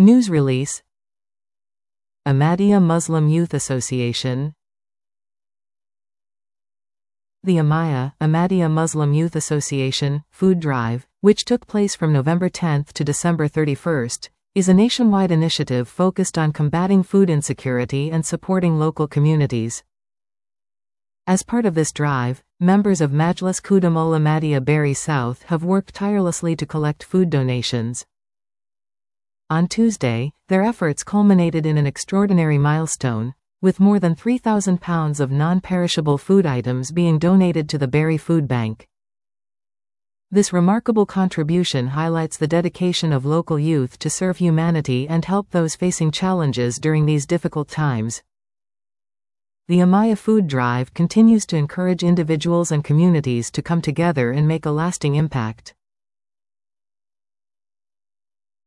News release. Ahmadiyya Muslim Youth Association. The Ahmadiyya Muslim Youth Association Food Drive, which took place from November 10 to December 31, is a nationwide initiative focused on combating food insecurity and supporting local communities. As part of this drive, members of Majlis Khuddam ul Ahmadiyya Barry South have worked tirelessly to collect food donations. On Tuesday, their efforts culminated in an extraordinary milestone, with more than 3,000 pounds of non-perishable food items being donated to the Barry Food Bank. This remarkable contribution highlights the dedication of local youth to serve humanity and help those facing challenges during these difficult times. The Ahmadiyya Food Drive continues to encourage individuals and communities to come together and make a lasting impact.